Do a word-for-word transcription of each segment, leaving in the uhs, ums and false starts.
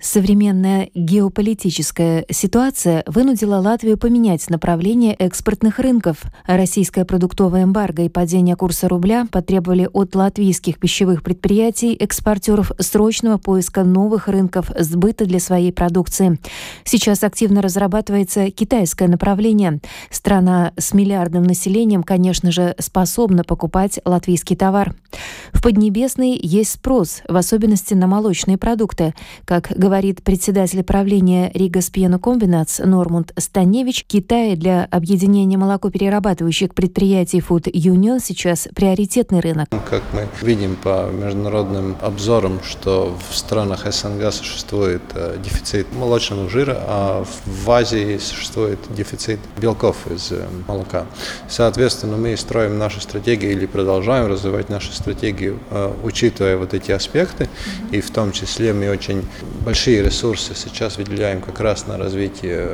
Современная геополитическая ситуация вынудила Латвию поменять направление экспортных рынков. Российская продуктовая эмбарго и падение курса рубля потребовали от латвийских пищевых предприятий экспортеров срочного поиска новых рынков сбыта для своей продукции. Сейчас активно разрабатывается китайское направление. Страна с миллиардным населением, конечно же, способна покупать латвийский товар. В Поднебесной есть спрос, в особенности на молочные продукты. Как говорит председатель правления Рига Спиенокомбинатс Нормунд Станевич, Китай для объединения молокоперерабатывающих предприятий Food Union сейчас приоритетный рынок. Как мы видим по международным обзорам, что в странах СНГ существует дефицит молочного жира, а в Азии существует дефицит белков из молока. Соответственно, мы строим нашу стратегию или продолжаем развивать нашу стратегию, учитывая вот эти аспекты, и в том числе мы очень большие ресурсы сейчас выделяем как раз на развитие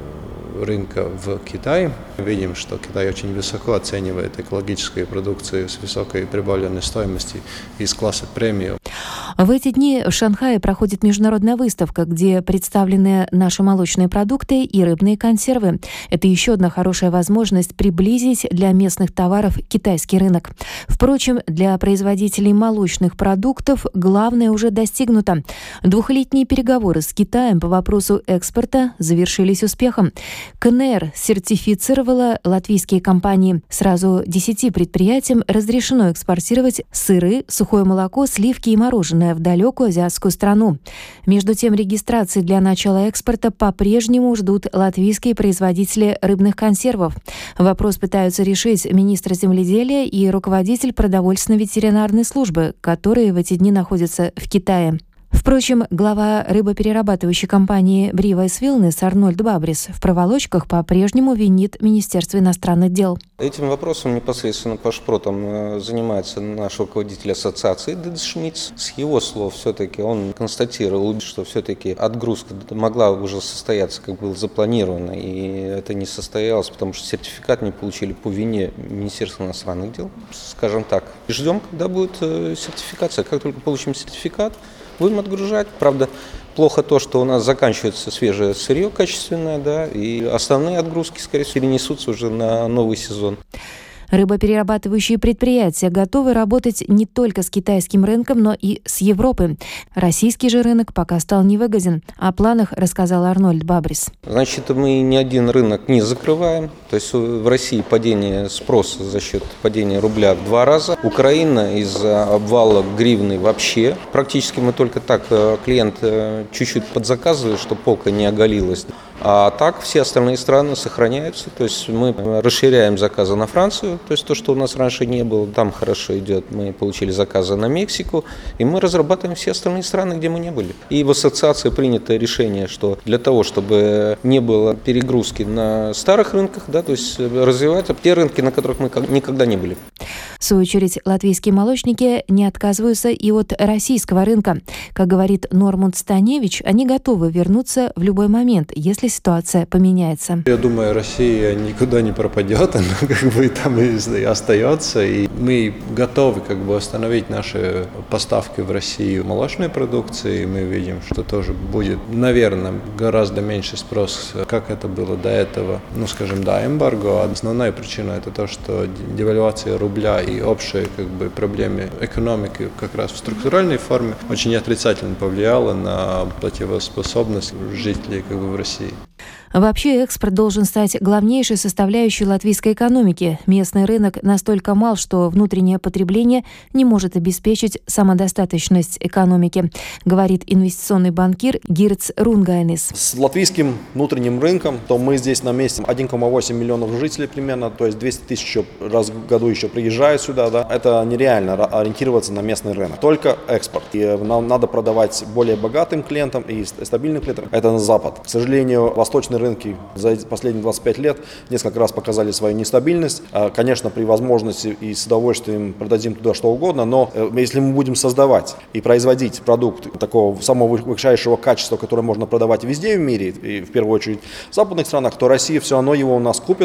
рынка в Китае. Видим, что Китай очень высоко оценивает экологическую продукцию с высокой прибавленной стоимостью из класса премиум. В эти дни в Шанхае проходит международная выставка, где представлены наши молочные продукты и рыбные консервы. Это еще одна хорошая возможность приблизить для местных товаров китайский рынок. Впрочем, для производителей молочных продуктов главное уже достигнуто. Двухлетние переговоры с Китаем по вопросу экспорта завершились успехом. ка эн эр сертифицировала латвийские компании. Сразу десяти предприятиям разрешено экспортировать сыры, сухое молоко, сливки и мороженое в далекую азиатскую страну. Между тем, регистрации для начала экспорта по-прежнему ждут латвийские производители рыбных консервов. Вопрос пытаются решить министр земледелия и руководитель продовольственно-ветеринарной службы, которые в эти дни находятся в Китае. Впрочем, глава рыбоперерабатывающей компании Бривайс Вилнес Арнольд Бабрис в проволочках по-прежнему винит Министерство иностранных дел. Этим вопросом непосредственно по шпротам занимается наш руководитель ассоциации Дидис Шмидц. С его слов, все-таки он констатировал, что все-таки отгрузка могла уже состояться, как было запланировано, и это не состоялось, потому что сертификат не получили по вине Министерства иностранных дел, скажем так. Ждем, когда будет сертификация. Как только получим сертификат, будем отгружать. Правда, плохо то, что у нас заканчивается свежее сырье качественное, да, и основные отгрузки, скорее всего, перенесутся уже на новый сезон. Рыбоперерабатывающие предприятия готовы работать не только с китайским рынком, но и с Европой. Российский же рынок пока стал невыгоден. О планах рассказал Арнольд Бабрис. Значит, мы ни один рынок не закрываем. То есть в России падение спроса за счет падения рубля в два раза. Украина из-за обвала гривны вообще. Практически мы только так, клиент чуть-чуть подзаказывает, чтобы полка не оголилась. А так все остальные страны сохраняются. То есть мы расширяем заказы на Францию, то есть то, что у нас раньше не было, там хорошо идет. Мы получили заказы на Мексику, и мы разрабатываем все остальные страны, где мы не были. И в ассоциации принято решение, что для того, чтобы не было перегрузки на старых рынках, да, то есть развивать те рынки, на которых мы никогда не были. В свою очередь, латвийские молочники не отказываются и от российского рынка. Как говорит Нормунд Станевич, они готовы вернуться в любой момент, если ситуация поменяется. Я думаю, Россия никуда не пропадет, она как бы там и остается. И мы готовы как бы остановить наши поставки в Россию молочной продукции. И мы видим, что тоже будет, наверное, гораздо меньше спрос, как это было до этого, ну, скажем, до эмбарго. Основная причина это то, что девальвация рубля и общие как бы проблемы экономики как раз в структуральной форме очень отрицательно повлияла на платежеспособность жителей как бы в России. Вообще, экспорт должен стать главнейшей составляющей латвийской экономики. Местный рынок настолько мал, что внутреннее потребление не может обеспечить самодостаточность экономики, говорит инвестиционный банкир Гирц Рунгайнис. С латвийским внутренним рынком, то мы здесь на месте один целых восемь миллионов жителей примерно, то есть двести тысяч раз в году еще приезжают сюда. Да. Это нереально ориентироваться на местный рынок. Только экспорт. И нам надо продавать более богатым клиентам и стабильным клиентам. Это на Запад. К сожалению, восточный рынки за последние двадцать пять лет несколько раз показали свою нестабильность. Конечно, при возможности и с удовольствием продадим туда что угодно, но если мы будем создавать и производить продукт такого самого высочайшего качества, которое можно продавать везде в мире, и в первую очередь в западных странах, то Россия все равно его у нас купит.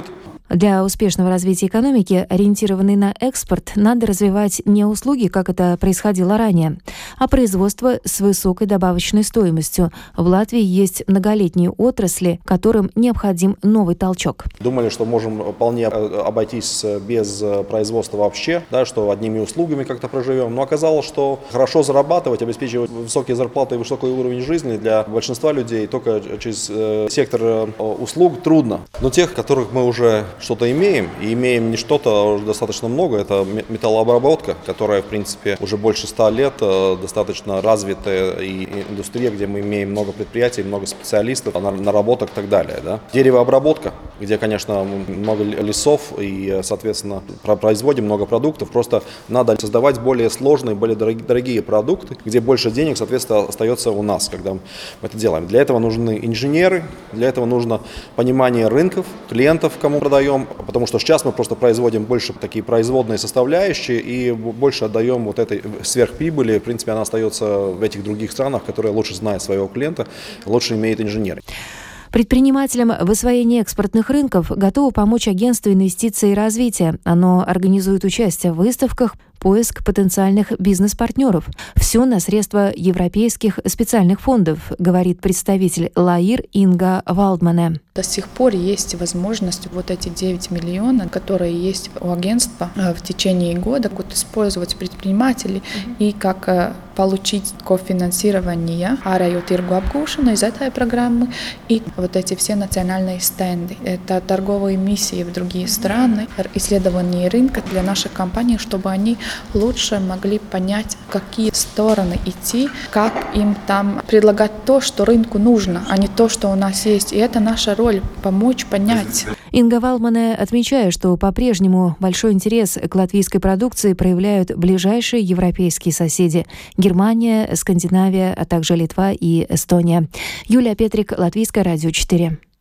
Для успешного развития экономики, ориентированной на экспорт, надо развивать не услуги, как это происходило ранее, а производство с высокой добавочной стоимостью. В Латвии есть многолетние отрасли, которым необходим новый толчок. Думали, что можем вполне обойтись без производства вообще, да, что одними услугами как-то проживем. Но оказалось, что хорошо зарабатывать, обеспечивать высокие зарплаты и высокий уровень жизни для большинства людей только через э, сектор услуг трудно. Но тех, которых мы уже что-то имеем, и имеем не что-то, а уже достаточно много, это металлообработка, которая, в принципе, уже больше ста лет достаточно развитая и индустрия, где мы имеем много предприятий, много специалистов, наработок и так далее. Да? Деревообработка, где, конечно, много лесов и, соответственно, производим много продуктов, просто надо создавать более сложные, более дорогие продукты, где больше денег, соответственно, остается у нас, когда мы это делаем. Для этого нужны инженеры, для этого нужно понимание рынков, клиентов, кому продаем, потому что сейчас мы просто производим больше такие производные составляющие и больше отдаем вот этой сверхприбыли. В принципе, она остается в этих других странах, которые лучше знают своего клиента, лучше имеют инженеры. Предпринимателям в освоении экспортных рынков готово помочь Агентство инвестиций и развития. Оно организует участие в выставках, поиск потенциальных бизнес-партнеров. Все на средства европейских специальных фондов, говорит представитель ЛАИР Инга Валдмане. До сих пор есть возможность вот эти девять миллионов, которые есть у агентства в течение года, вот использовать предпринимателей mm-hmm. и как получить кофинансирование ārējo tirgu apgūšanu из этой программы и вот эти все национальные стенды. Это торговые миссии в другие страны, исследование рынка для наших компаний, чтобы они лучше могли понять, в какие стороны идти, как им там предлагать то, что рынку нужно, а не то, что у нас есть. И это наша роль – помочь понять. Инга Валдмане отмечает, что по-прежнему большой интерес к латвийской продукции проявляют ближайшие европейские соседи – Германия, Скандинавия, а также Литва и Эстония. Юлия Петрик, Латвийское радио четыре.